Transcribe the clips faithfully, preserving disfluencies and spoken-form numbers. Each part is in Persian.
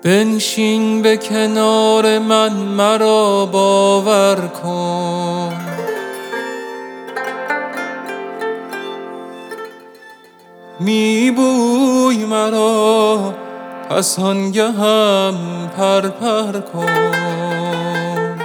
بنشین به کنار من مرا باور کن، میبوی مرا پس آنگهم پر پر کن.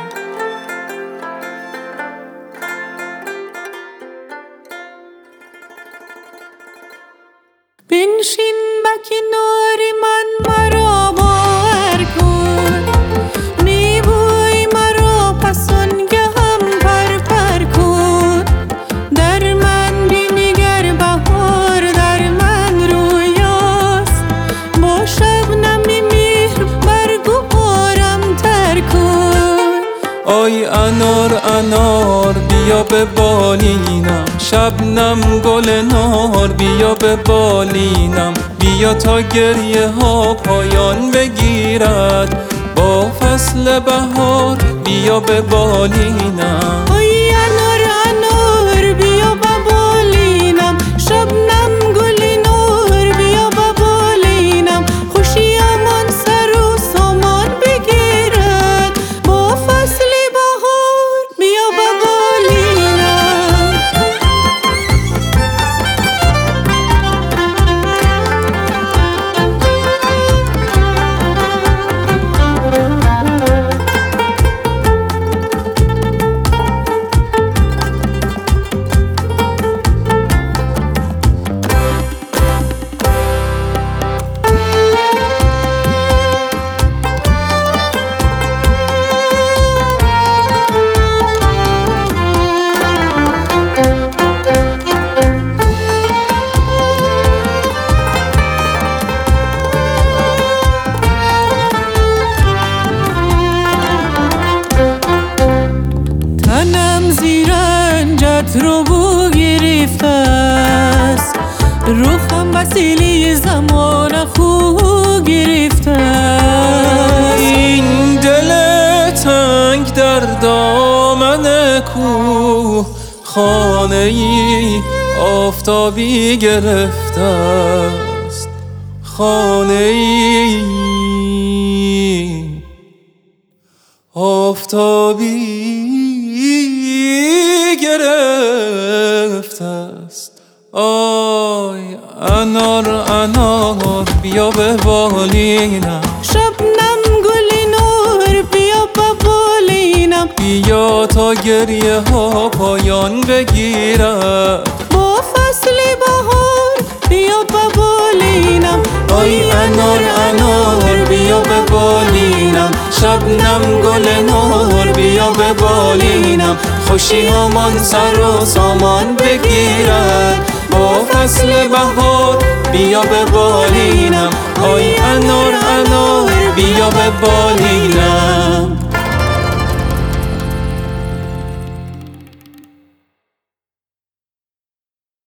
بنشین به کنار من مرا باور کن، میبوی مرا پس آنگهم پر پر کن. در من بنگر بهار در من رویاست، با شبنم مهر برگ و بارم تر کن. آی انار انار بیا به بالینم، شبنم گل نار بیا به بالینم. بیا تا گریه ها پایان بگیرد با فصل بهار بیا به بالینم. آی انار انار بیا به بالینم، شبنم گل نار بیا به بالینم. خوشیمان سر و سامان بگیرد با فصل بهار بیا به بالینم. تنم زیر انجت رو بو گرفته است، روحم وسیله زمان خو گرفته است. این دل تنگ در دامن کوه خانه ای آفتابی گرفته است، خانه ای آفتابی گرفته است. آی انار انار بیا به بالینم، شبنم گل نور بیا به بالینم. بیا تا گریه ها پایان بگیرد با فصل بهار بیا به بالینم. آی انار انار بیا به بالینم، شبنم گل نور بیا به بالینم. خوشی همان سر و سامان بگیرد با فصل بهار بیا به بالینم. آی انار انار بیا به بالینم.